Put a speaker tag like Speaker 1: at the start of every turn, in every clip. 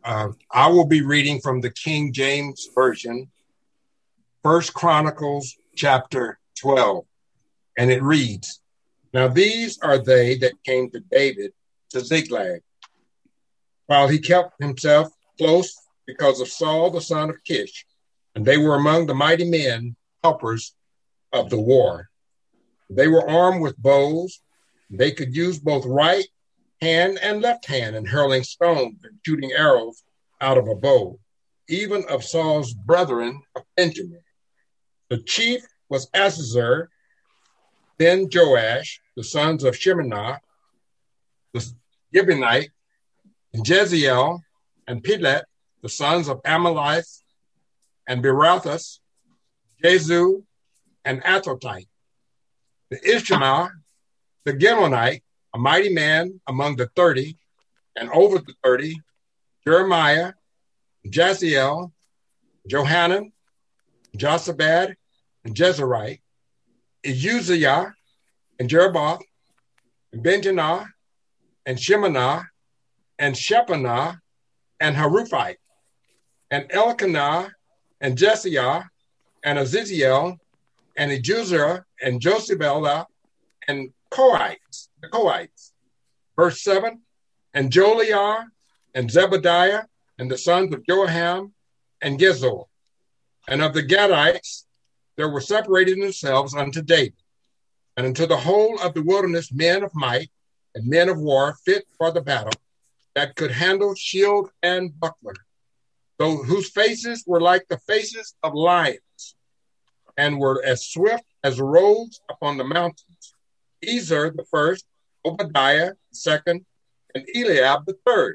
Speaker 1: I will be reading from the King James Version, First Chronicles chapter 12, and it reads, Now these are they that came to David to Ziklag, while he kept himself close because of Saul the son of Kish, and they were among the mighty men, helpers of the war. They were armed with bows. They could use both right hand and left hand in hurling stones and shooting arrows out of a bow, even of Saul's brethren of Benjamin. The chief was Azazel, then Joash, the sons of Shemaiah, the Gibeonite, and Jeziel, and Pilet, the sons of Amalith, and Berathas, Jezu, and Athothite. The Ishmael, the Gileonite, a mighty man among the 30, and over the 30, Jeremiah, Jaziel, Johanan, Josabad, and Jezerite, Uzziah, and Jeroboth, and Benjanah, and Shemanah, and Shephanah, and Haruphite, and Elkanah, and Jesiah, and Aziziel, and Ejuzah, and Josibellah, and the Kohites. Verse 7, and Joliah, and Zebediah, and the sons of Joaham, and Gezor. And of the Gadites, there were separated themselves unto David, and unto the whole of the wilderness men of might, and men of war fit for the battle, that could handle shield and buckler, whose faces were like the faces of lions, and were as swift as roes upon the mountains. Ezer the first, Obadiah the second, and Eliab the third.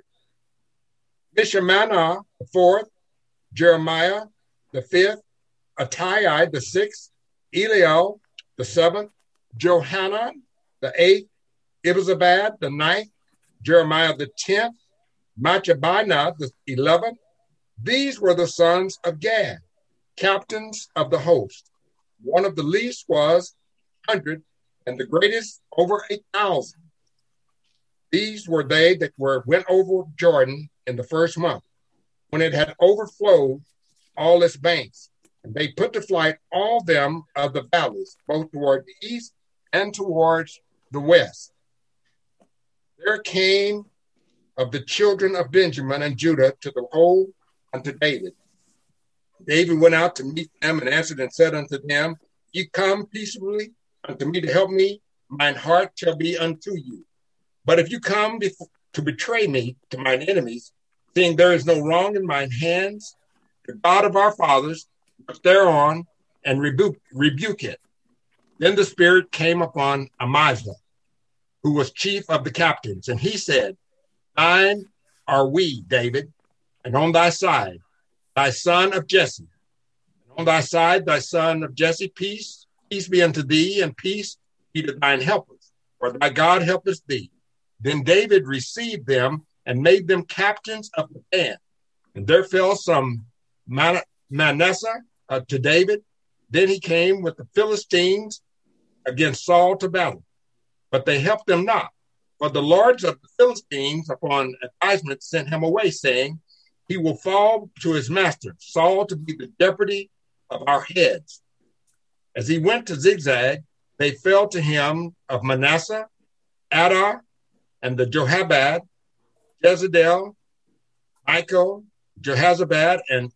Speaker 1: Mishamanah the fourth, Jeremiah the fifth, Attai the sixth, Eliel the seventh, Johanan the eighth, Ibzabad the ninth, Jeremiah the 10th, Machabinah the 11th. These were the sons of Gad, captains of the host. One of the least was 100, and the greatest over 8,000. These were they that went over Jordan in the first month, when it had overflowed all its banks. And they put to flight all them of the valleys, both toward the east and towards the west. There came of the children of Benjamin and Judah to the whole unto David. David went out to meet them and answered and said unto them, Ye come peaceably unto me to help me, mine heart shall be unto you. But if you come to betray me to mine enemies, seeing there is no wrong in mine hands, the God of our fathers was thereon and rebuke it. Then the Spirit came upon Amasa, who was chief of the captains, and he said, Thine are we, David, and on thy side, thy son of Jesse. And on thy side, thy son of Jesse, peace be unto thee, and peace be to thine helpers, for thy God helpeth thee. Then David received them and made them captains of the band. And there fell some Manasseh to David. Then he came with the Philistines against Saul to battle. But they helped them not, for the lords of the Philistines upon advisement sent him away, saying, He will fall to his master, Saul, to be the deputy of our heads. As he went to Zigzag, they fell to him of Manasseh, Adar, and the Johabad, Jezedel, Michael, Jehazabad, and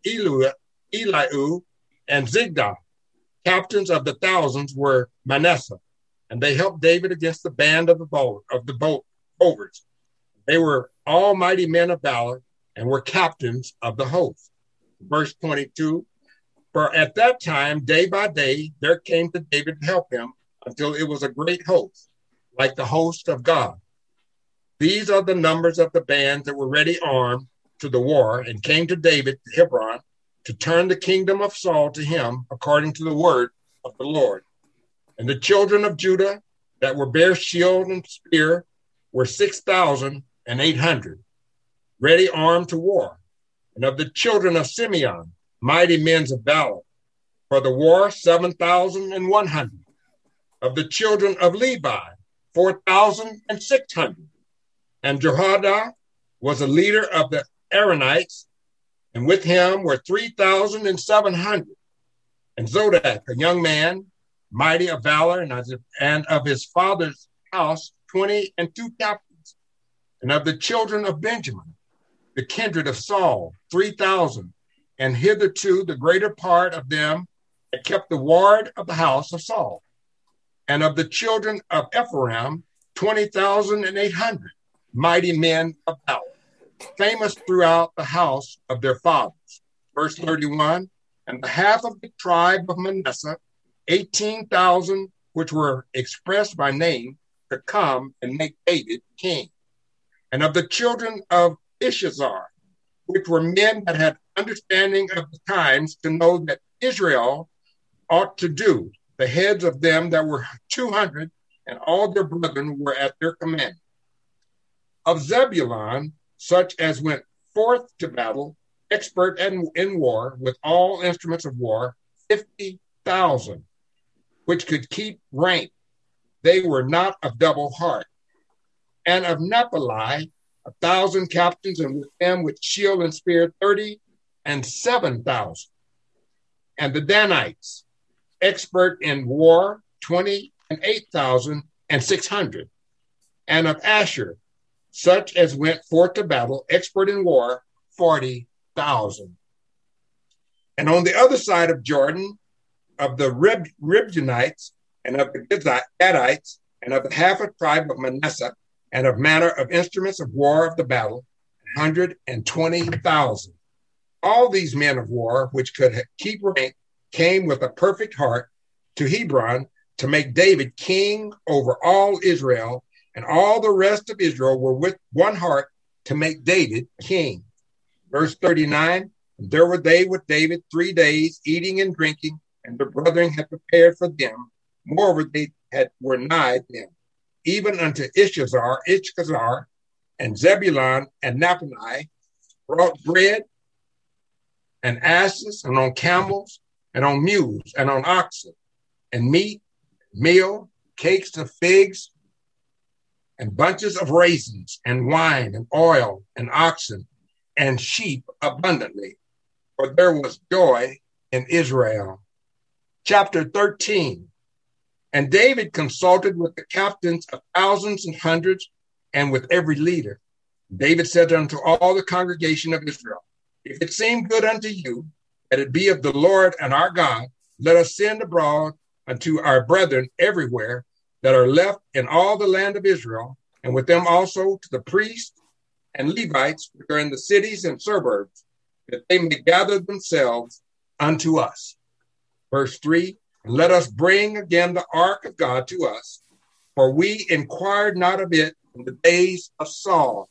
Speaker 1: Eliu, and Zigdah. Captains of the thousands were Manasseh, and they helped David against the band of the Bovers. They were all mighty men of valor and were captains of the host. Verse 22, For at that time, day by day, there came to David to help him until it was a great host, like the host of God. These are the numbers of the bands that were ready armed to the war and came to David to Hebron to turn the kingdom of Saul to him according to the word of the Lord. And the children of Judah that were bare shield and spear were 6,800, ready armed to war. And of the children of Simeon, mighty men of valor, for the war 7,100. Of the children of Levi, 4,600. And Jehoiada was a leader of the Aaronites, and with him were 3,700. And Zodek, a young man, mighty of valor, and of his father's house, 22 captains. And of the children of Benjamin, the kindred of Saul, 3,000. And hitherto the greater part of them had kept the ward of the house of Saul. And of the children of Ephraim, 20,800, mighty men of valor, famous throughout the house of their fathers. Verse 31, and the half of the tribe of Manasseh, 18,000, which were expressed by name, to come and make David king. And of the children of Issachar, which were men that had understanding of the times to know that Israel ought to do, the heads of them that were 200, and all their brethren were at their command. Of Zebulun, such as went forth to battle, expert in war, with all instruments of war, 50,000, which could keep rank. They were not of double heart. And of Naphtali, 1,000 captains, and with them with shield and spear, 37,000. And the Danites, expert in war, 28,600. And of Asher, such as went forth to battle, expert in war, 40,000. And on the other side of Jordan, of the Ribjanites, and of the Gadites, and of the half of tribe of Manasseh, and of manner of instruments of war of the battle, 120,000. All these men of war, which could keep rank, came with a perfect heart to Hebron to make David king over all Israel, and all the rest of Israel were with one heart to make David king. Verse 39, there were they with David 3 days, eating and drinking, and their brethren had prepared for them. Moreover, they were nigh them, even unto Issachar, and Zebulun and Naphtali, brought bread and asses, and on camels, and on mules, and on oxen, and meat, meal, cakes of figs, and bunches of raisins, and wine, and oil, and oxen, and sheep abundantly, for there was joy in Israel. Chapter 13. And David consulted with the captains of thousands and hundreds, and with every leader. David said unto all the congregation of Israel, if it seem good unto you, that it be of the Lord and our God, let us send abroad unto our brethren everywhere that are left in all the land of Israel, and with them also to the priests and Levites which are in the cities and suburbs, that they may gather themselves unto us. Verse 3, and let us bring again the ark of God to us, for we inquired not of it in the days of Saul.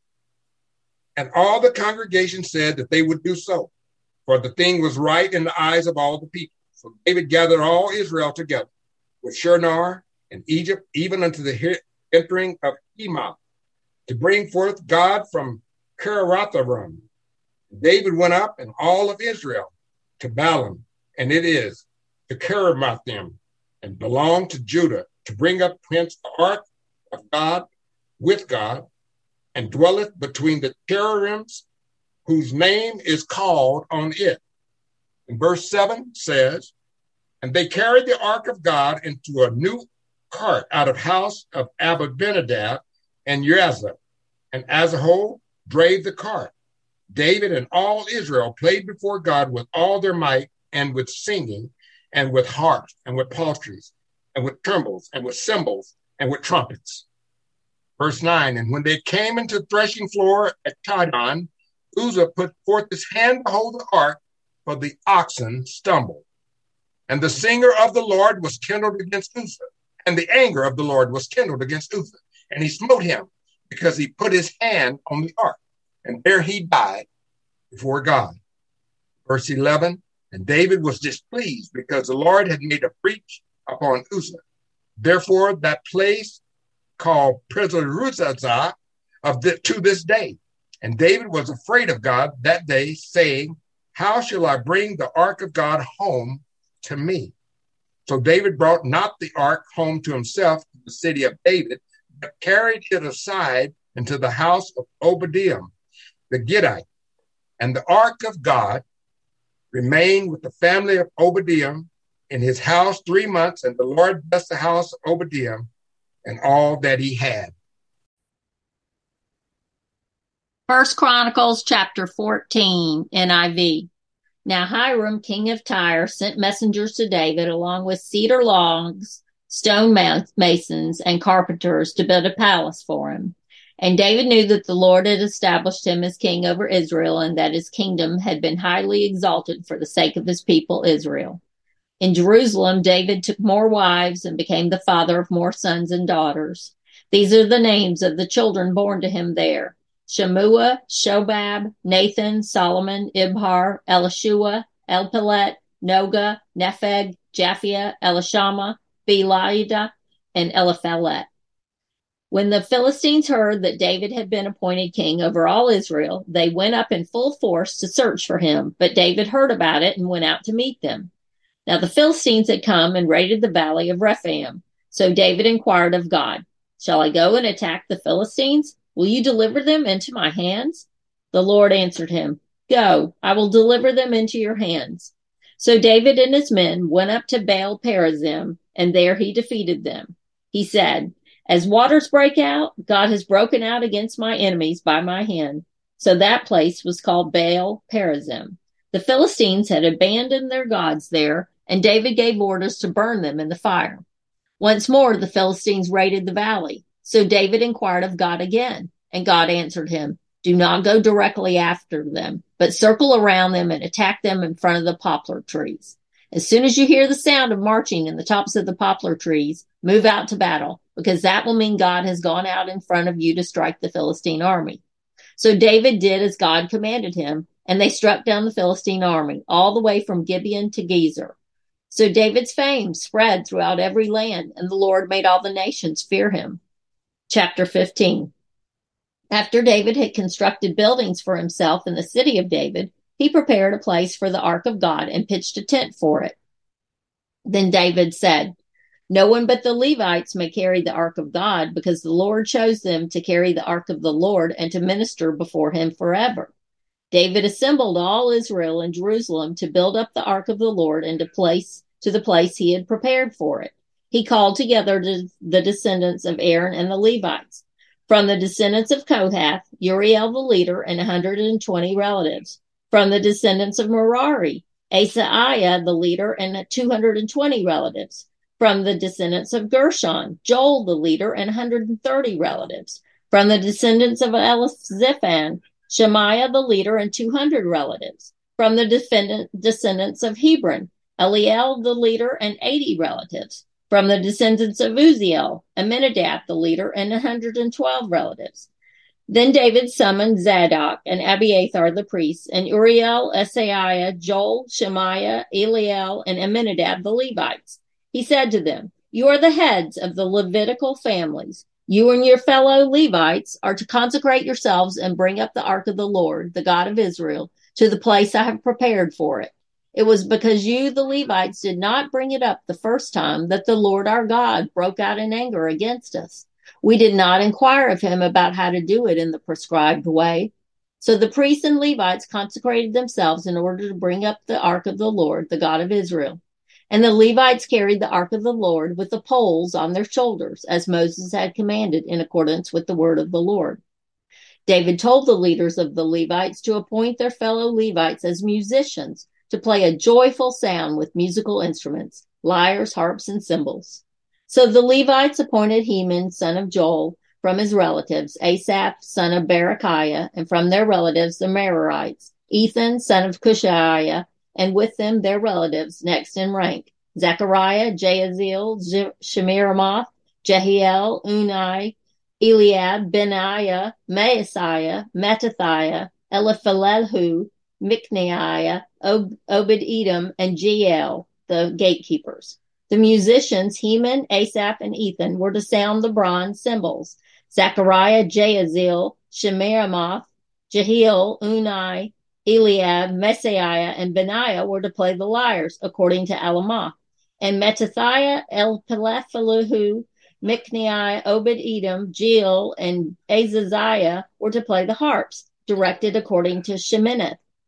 Speaker 1: And all the congregation said that they would do so, for the thing was right in the eyes of all the people. So David gathered all Israel together with Shinar and Egypt, even unto the entering of Hemath, to bring forth God from Kiriatharim. David went up, and all of Israel, to Baalim, and it is to Kiriathaim, and belonged to Judah, to bring up hence the ark of God with God, and dwelleth between the cherubims, whose name is called on it. And verse 7 says, and they carried the ark of God into a new cart out of house of Abinadab and Uzzah, and Asahel drave the cart. David and all Israel played before God with all their might, and with singing, and with harps, and with psalteries, and with timbrels, and with cymbals, and with trumpets. Verse 9, and when they came into the threshing floor at Chidon, Uzzah put forth his hand to hold the ark, for the oxen stumbled. And the singer of the Lord was kindled against Uzzah, and the anger of the Lord was kindled against Uzzah. And he smote him, because he put his hand on the ark, and there he died before God. Verse 11, and David was displeased, because the Lord had made a breach upon Uzzah. Therefore that place called Perezuzah to this day. And David was afraid of God that day, saying, how shall I bring the ark of God home to me? So David brought not the ark home to himself, to the city of David, but carried it aside into the house of Obadiah the Gittite, And the ark of God remained with the family of Obadiah in his house 3 months, and the Lord blessed the house of Obadiah and all that he had.
Speaker 2: First Chronicles chapter 14, NIV. Now Hiram, king of Tyre, sent messengers to David along with cedar logs, stone masons, and carpenters to build a palace for him. And David knew that the Lord had established him as king over Israel, and that his kingdom had been highly exalted for the sake of his people Israel. In Jerusalem, David took more wives and became the father of more sons and daughters. These are the names of the children born to him there: Shemua, Shobab, Nathan, Solomon, Ibhar, Elishua, Elpelet, Noga, Nepheg, Japhia, Elishama, Belida, and Eliphelet. When the Philistines heard that David had been appointed king over all Israel, they went up in full force to search for him. But David heard about it and went out to meet them. Now the Philistines had come and raided the valley of Rephaim. So David inquired of God, "Shall I go and attack the Philistines? Will you deliver them into my hands?" The Lord answered him, "Go, I will deliver them into your hands." So David and his men went up to Baal Perazim, and there he defeated them. He said, "As waters break out, God has broken out against my enemies by my hand." So that place was called Baal Perazim. The Philistines had abandoned their gods there, and David gave orders to burn them in the fire. Once more, the Philistines raided the valley. So David inquired of God again, and God answered him, "Do not go directly after them, but circle around them and attack them in front of the poplar trees. As soon as you hear the sound of marching in the tops of the poplar trees, move out to battle, because that will mean God has gone out in front of you to strike the Philistine army." So David did as God commanded him, and they struck down the Philistine army all the way from Gibeon to Gezer. So David's fame spread throughout every land, and the Lord made all the nations fear him. Chapter 15. After David had constructed buildings for himself in the city of David, he prepared a place for the ark of God and pitched a tent for it. Then David said, "No one but the Levites may carry the ark of God, because the Lord chose them to carry the ark of the Lord and to minister before him forever." David assembled all Israel in Jerusalem to build up the ark of the Lord and to the place he had prepared for it. He called together the descendants of Aaron and the Levites. From the descendants of Kohath, Uriel the leader and 120 relatives. From the descendants of Merari, Asaiah the leader and 220 relatives. From the descendants of Gershon, Joel the leader and 130 relatives. From the descendants of Elizaphan, Shemaiah the leader and 200 relatives. From the descendants of Hebron, Eliel the leader and 80 relatives. From the descendants of Uzziel, Aminadab the leader and 112 relatives. Then David summoned Zadok and Abiathar the priests, and Uriel, Asaiah, Joel, Shemaiah, Eliel, and Aminadab the Levites. He said to them, "You are the heads of the Levitical families. You and your fellow Levites are to consecrate yourselves and bring up the ark of the Lord, the God of Israel, to the place I have prepared for it. It was because you, the Levites, did not bring it up the first time that the Lord our God broke out in anger against us. We did not inquire of him about how to do it in the prescribed way." So the priests and Levites consecrated themselves in order to bring up the ark of the Lord, the God of Israel. And the Levites carried the ark of the Lord with the poles on their shoulders, as Moses had commanded in accordance with the word of the Lord. David told the leaders of the Levites to appoint their fellow Levites as musicians, to play a joyful sound with musical instruments, lyres, harps, and cymbals. So the Levites appointed Heman, son of Joel, from his relatives, Asaph, son of Berechiah, and from their relatives, the Merarites, Ethan, son of Cushiah, and with them their relatives, next in rank, Zechariah, Jahaziel, Shemiramoth, Jehiel, Unai, Eliab, Benaiah, Maaseiah, Mattathiah, Eliphelehu, Mikneiah, Obed-Edom, and Jeiel, the gatekeepers. The musicians, Heman, Asaph, and Ethan, were to sound the bronze cymbals. Zechariah, Jahaziel, Shemiramoth, Jehiel, Unai, Eliab, Maaseiah, and Benaiah were to play the lyres, according to Alamoth. And Mattathiah, Elpelephelehu, Mikneiah, Obed-Edom, Jeiel, and Azaziah were to play the harps, directed according to Sheminith,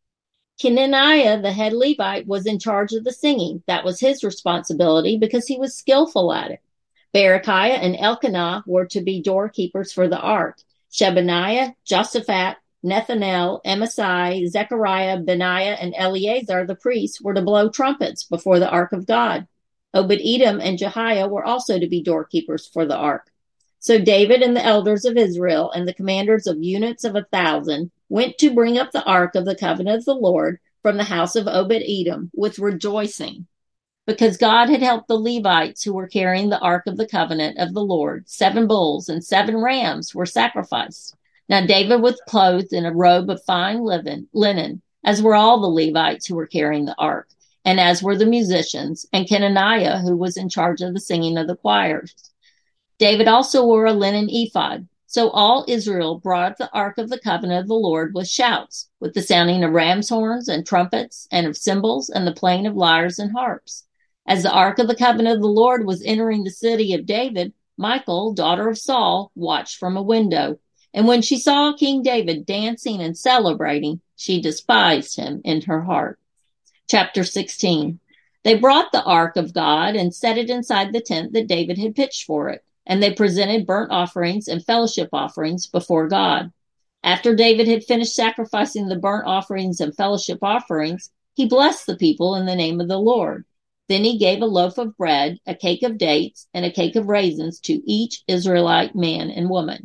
Speaker 2: Kenaniah, the head Levite, was in charge of the singing. That was his responsibility because he was skillful at it. Berechiah and Elkanah were to be doorkeepers for the ark. Shebaniah, Josaphat, Nethanel, Amasai, Zechariah, Benaiah, and Eleazar, the priests, were to blow trumpets before the ark of God. Obed-Edom and Jehiah were also to be doorkeepers for the ark. So David and the elders of Israel and the commanders of units of 1,000 went to bring up the ark of the covenant of the Lord from the house of Obed-Edom with rejoicing, because God had helped the Levites who were carrying the ark of the covenant of the Lord. 7 bulls and 7 rams were sacrificed. Now David was clothed in a robe of fine linen, as were all the Levites who were carrying the ark, and as were the musicians, and Kenaniah, who was in charge of the singing of the choirs. David also wore a linen ephod. So all Israel brought the ark of the covenant of the Lord with shouts, with the sounding of ram's horns and trumpets, and of cymbals, and the playing of lyres and harps. As the ark of the covenant of the Lord was entering the city of David, Michal, daughter of Saul, watched from a window. And when she saw King David dancing and celebrating, she despised him in her heart. Chapter 16. They brought the ark of God and set it inside the tent that David had pitched for it. And they presented burnt offerings and fellowship offerings before God. After David had finished sacrificing the burnt offerings and fellowship offerings, he blessed the people in the name of the Lord. Then he gave a loaf of bread, a cake of dates, and a cake of raisins to each Israelite man and woman.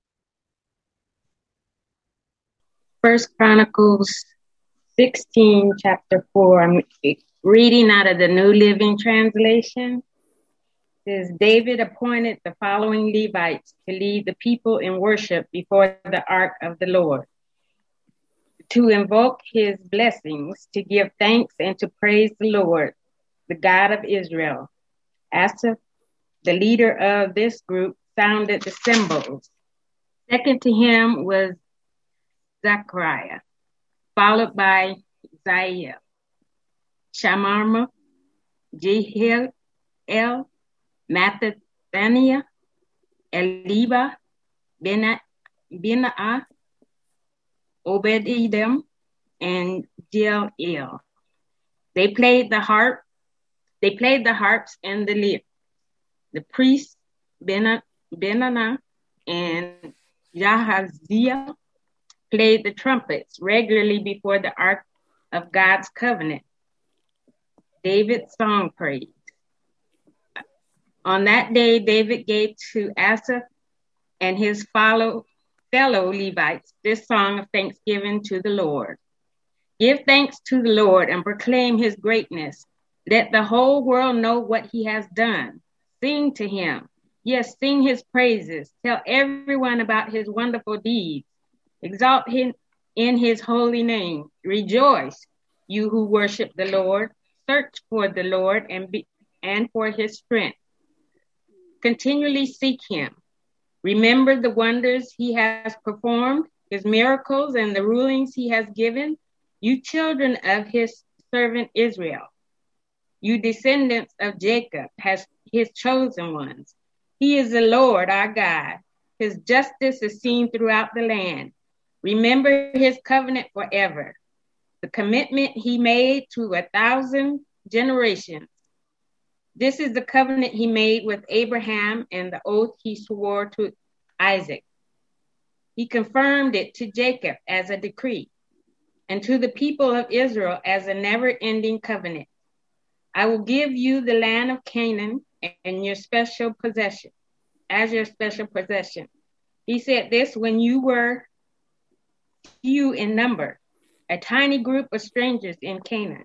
Speaker 3: First Chronicles 16, chapter 4. I'm reading out of the New Living Translation. It says, David appointed the following Levites to lead the people in worship before the ark of the Lord, to invoke his blessings, to give thanks, and to praise the Lord, the God of Israel. Asaph, the leader of this group, sounded the cymbals. Second to him was Zechariah, followed by Zaiel, Shamarma, Jehiel, Mathathaniah, Eliba, Benaiah, Obed-Edom, and Jeiel. They played the harps and the lyre. The priests Benaiah and Jahaziel played the trumpets regularly before the ark of God's covenant. David's song praise. On that day, David gave to Asaph and his fellow Levites this song of thanksgiving to the Lord. Give thanks to the Lord and proclaim his greatness. Let the whole world know what he has done. Sing to him. Yes, sing his praises. Tell everyone about his wonderful deeds. Exalt him in his holy name. Rejoice, you who worship the Lord. Search for the Lord and for his strength. Continually seek him. Remember the wonders he has performed, his miracles and the rulings he has given, you children of his servant Israel. You descendants of Jacob, his chosen ones. He is the Lord our God. His justice is seen throughout the land. Remember his covenant forever, the commitment he made to 1,000 generations. This is the covenant he made with Abraham and the oath he swore to Isaac. He confirmed it to Jacob as a decree and to the people of Israel as a never-ending covenant. I will give you the land of Canaan and your special possession, as your special possession. He said this when you were few in number, a tiny group of strangers in Canaan.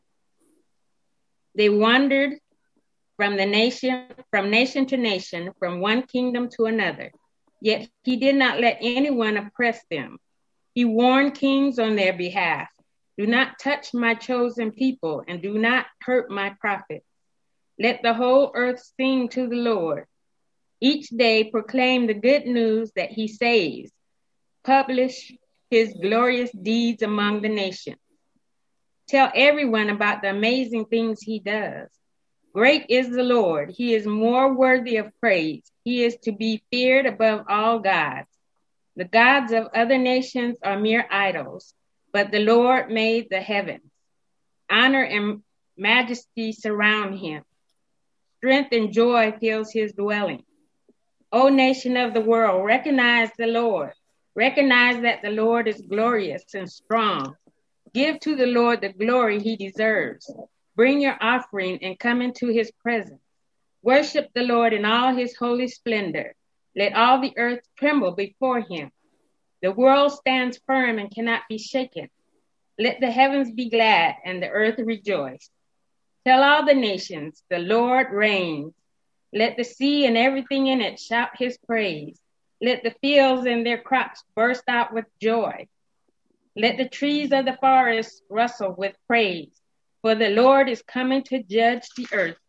Speaker 3: They wandered from nation to nation, from one kingdom to another. Yet he did not let anyone oppress them. He warned kings on their behalf. Do not touch my chosen people and do not hurt my prophets. Let the whole earth sing to the Lord. Each day proclaim the good news that he saves. Publish his glorious deeds among the nations. Tell everyone about the amazing things he does. Great is the Lord. He is more worthy of praise. He is to be feared above all gods. The gods of other nations are mere idols, but the Lord made the heavens. Honor and majesty surround him. Strength and joy fills his dwelling. O nation of the world, recognize the Lord. Recognize that the Lord is glorious and strong. Give to the Lord the glory he deserves. Bring your offering and come into his presence. Worship the Lord in all his holy splendor. Let all the earth tremble before him. The world stands firm and cannot be shaken. Let the heavens be glad and the earth rejoice. Tell all the nations, the Lord reigns. Let the sea and everything in it shout his praise. Let the fields and their crops burst out with joy. Let the trees of the forest rustle with praise, for the Lord is coming to judge the earth.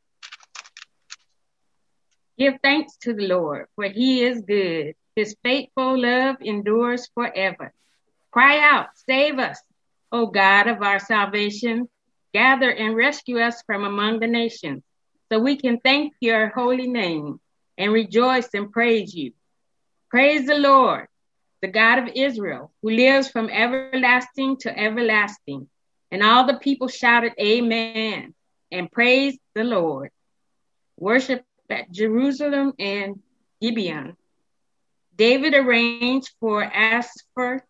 Speaker 3: Give thanks to the Lord, for he is good. His faithful love endures forever. Cry out, save us, O God of our salvation. Gather and rescue us from among the nations, so we can thank your holy name and rejoice and praise you. Praise the Lord, the God of Israel, who lives from everlasting to everlasting. And all the people shouted, Amen, and praised the Lord. Worship at Jerusalem and Gibeon. David arranged for Asaph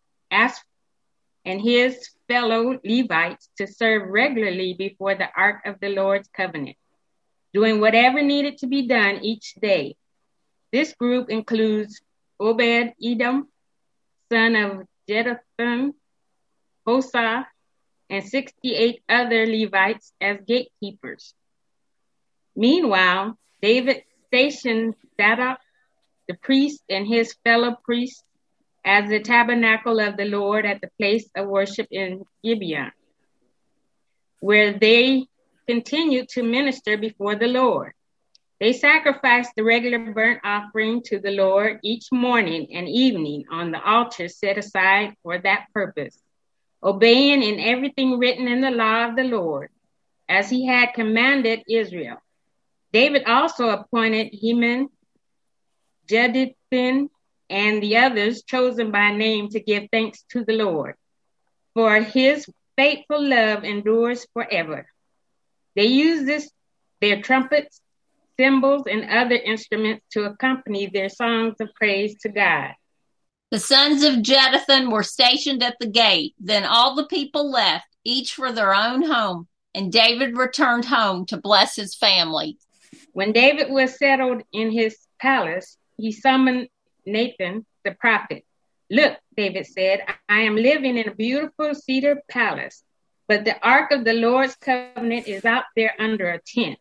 Speaker 3: and his fellow Levites to serve regularly before the Ark of the Lord's covenant, doing whatever needed to be done each day. This group includes Obed-Edom, son of Jeduthun, Hosah, and 68 other Levites as gatekeepers. Meanwhile, David stationed Zadok, the priest, and his fellow priests as the tabernacle of the Lord at the place of worship in Gibeon, where they continued to minister before the Lord. They sacrificed the regular burnt offering to the Lord each morning and evening on the altar set aside for that purpose, obeying in everything written in the law of the Lord, as he had commanded Israel. David also appointed Heman, Jeduthun, and the others chosen by name to give thanks to the Lord, for his faithful love endures forever. They used their trumpets, cymbals, and other instruments to accompany their songs of praise to God.
Speaker 2: The sons of Jeduthun were stationed at the gate. Then all the people left, each for their own home, and David returned home to bless his family.
Speaker 3: When David was settled in his palace, he summoned Nathan, the prophet. Look, David said, I am living in a beautiful cedar palace, but the ark of the Lord's covenant is out there under a tent.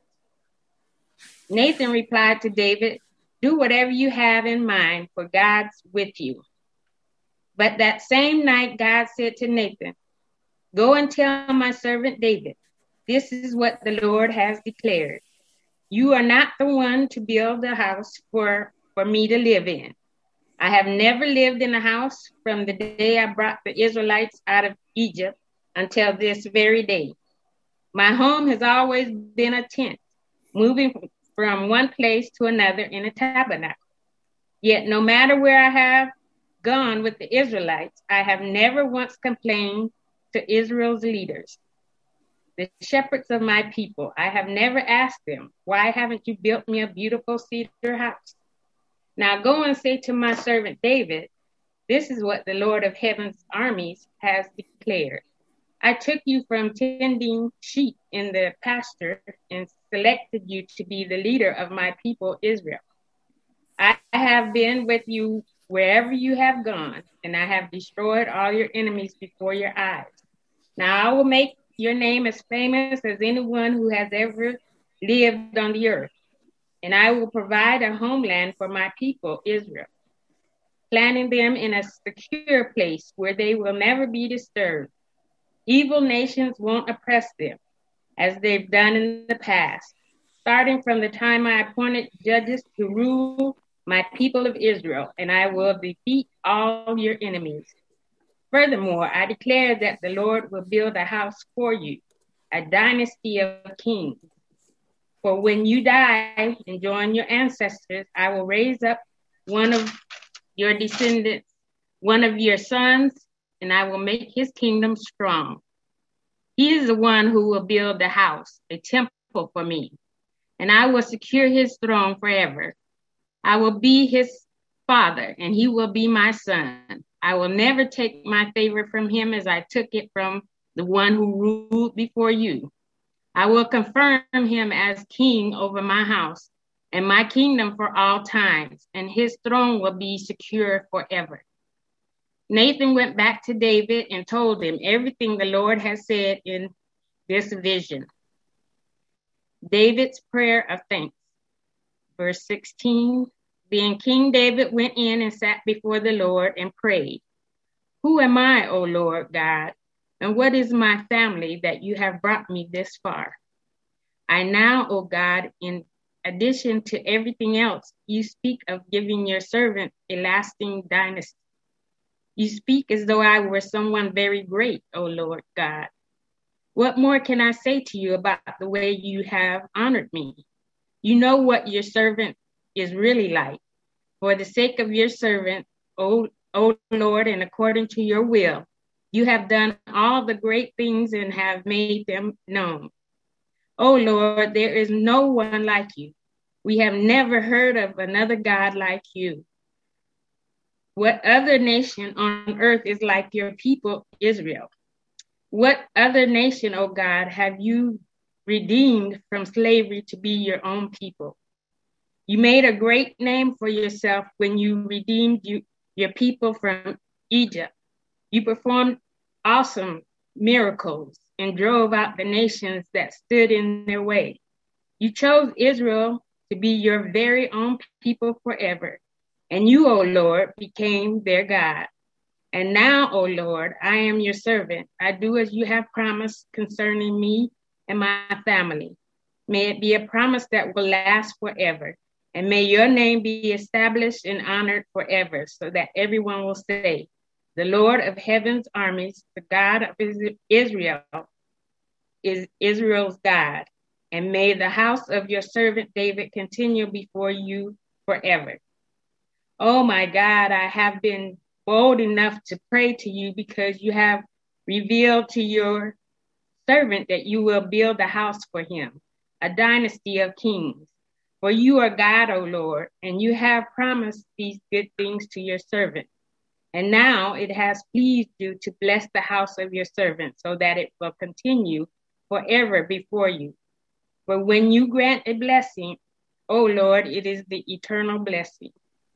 Speaker 3: Nathan replied to David, do whatever you have in mind, for God's with you. But that same night, God said to Nathan, go and tell my servant David, this is what the Lord has declared. You are not the one to build a house for me to live in. I have never lived in a house from the day I brought the Israelites out of Egypt until this very day. My home has always been a tent, moving from one place to another in a tabernacle. Yet no matter where I have gone with the Israelites, I have never once complained to Israel's leaders, the shepherds of my people. I have never asked them, why haven't you built me a beautiful cedar house? Now go and say to my servant David, this is what the Lord of heaven's armies has declared. I took you from tending sheep in the pasture and selected you to be the leader of my people Israel. I have been with you wherever you have gone, and I have destroyed all your enemies before your eyes. Now I will make your name as famous as anyone who has ever lived on the earth. And I will provide a homeland for my people, Israel, planting them in a secure place where they will never be disturbed. Evil nations won't oppress them, as they've done in the past, starting from the time I appointed judges to rule my people of Israel, and I will defeat all your enemies. Furthermore, I declare that the Lord will build a house for you, a dynasty of kings. For when you die and join your ancestors, I will raise up one of your descendants, one of your sons, and I will make his kingdom strong. He is the one who will build a house, a temple for me, and I will secure his throne forever. I will be his father, and he will be my son. I will never take my favor from him as I took it from the one who ruled before you. I will confirm him as king over my house and my kingdom for all times, and his throne will be secure forever. Nathan went back to David and told him everything the Lord had said in this vision. David's prayer of thanks. Verse 16, then King David went in and sat before the Lord and prayed, who am I, O Lord God, and what is my family that you have brought me this far? I now, O God, in addition to everything else, you speak of giving your servant a lasting dynasty. You speak as though I were someone very great, O Lord God. What more can I say to you about the way you have honored me? You know what your servant is really like. For the sake of your servant, O Lord, and according to your will, you have done all the great things and have made them known. O Lord, there is no one like you. We have never heard of another God like you. What other nation on earth is like your people, Israel? What other nation, O God, have you redeemed from slavery to be your own people? You made a great name for yourself when you redeemed your people from Egypt. You performed awesome miracles and drove out the nations that stood in their way. You chose Israel to be your very own people forever. And you, O Lord, became their God. And now, O Lord, I am your servant. I do as you have promised concerning me and my family. May it be a promise that will last forever. And may your name be established and honored forever, so that everyone will say, the Lord of heaven's armies, the God of Israel, is Israel's God. And may the house of your servant David continue before you forever. Oh my God, I have been bold enough to pray to you because you have revealed to your servant that you will build a house for him, a dynasty of kings. For you are God, O Lord, and you have promised these good things to your servant. And now it has pleased you to bless the house of your servant so that it will continue forever before you. For when you grant a blessing, O Lord, it is the eternal blessing.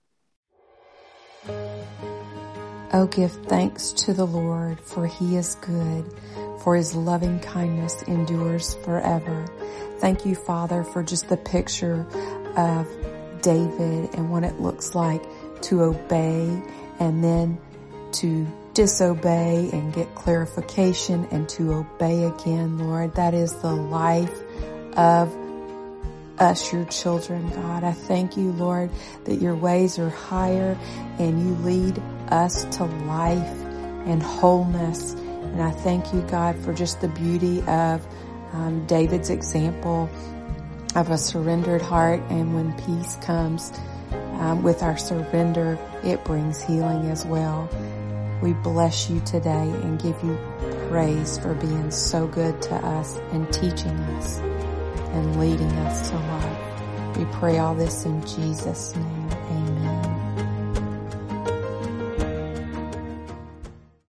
Speaker 4: Oh, give thanks to the Lord, for he is good, for his loving kindness endures forever. Thank you, Father, for just the picture of David and what it looks like to obey and then to disobey and get clarification and to obey again, Lord. That is the life of us, your children, God. I thank you, Lord, that your ways are higher and you lead us to life and wholeness. And I thank you, God, for just the beauty of David's example of a surrendered heart. And when peace comes with our surrender, it brings healing as well. We bless you today and give you praise for being so good to us and teaching us and leading us to life. We pray all this in Jesus' name.